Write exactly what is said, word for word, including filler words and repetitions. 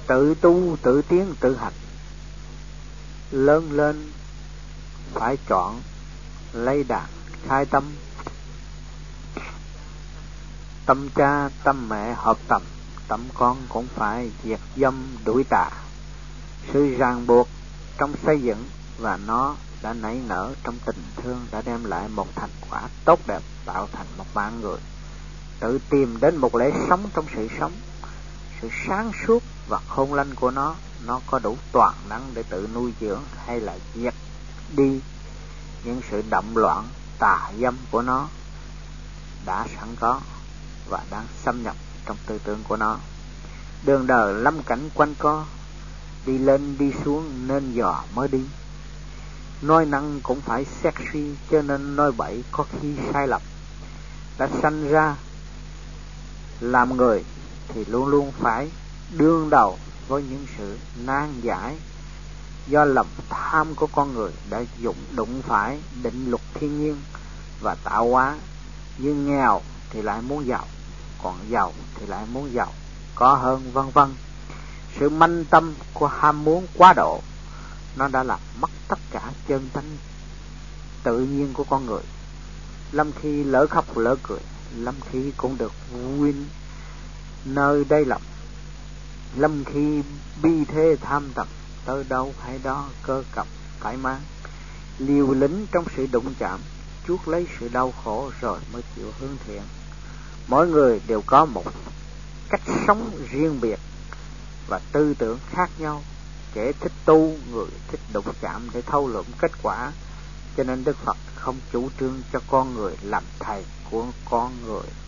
tự tu tự tiến tự hành. Lớn lên phải chọn lấy đàn khai tâm, tâm cha tâm mẹ hợp tâm, tâm con cũng phải diệt dâm đuổi tà. Sự ràng buộc trong xây dựng và nó đã nảy nở trong tình thương, đã đem lại một thành quả tốt đẹp, tạo thành một mạng người tự tìm đến một lẽ sống trong sự sống. Sự sáng suốt và khôn lanh của nó, nó có đủ toàn năng để tự nuôi dưỡng hay là diệt đi những sự động loạn tà dâm của nó đã sẵn có và đang xâm nhập trong tư tưởng của nó. Đường đời lâm cảnh quanh co, đi lên đi xuống nên dò mới đi. Nói năng cũng phải xét suy, cho nên nói bậy có khi sai lầm. Đã sanh ra làm người thì luôn luôn phải đương đầu với những sự nan giải, do lòng tham của con người đã dụng đụng phải định luật thiên nhiên và tạo hóa. Như nghèo thì lại muốn giàu, còn giàu thì lại muốn giàu có hơn, vân vân. Sự manh tâm của ham muốn quá độ, nó đã làm mất tất cả chân tánh tự nhiên của con người. Lâm khi lỡ khóc lỡ cười, lâm khi cũng được vui nơi đây lòng, lâm khi bi thê tham tầm, tới đâu hay đó cơ cập phải mang. Liều lĩnh trong sự đụng chạm, chuốc lấy sự đau khổ rồi mới chịu hướng thiện. Mỗi người đều có một cách sống riêng biệt và tư tưởng khác nhau. Kẻ thích tu, người thích đụng chạm để thâu lượm kết quả. Cho nên Đức Phật không chủ trương cho con người làm thầy của con người.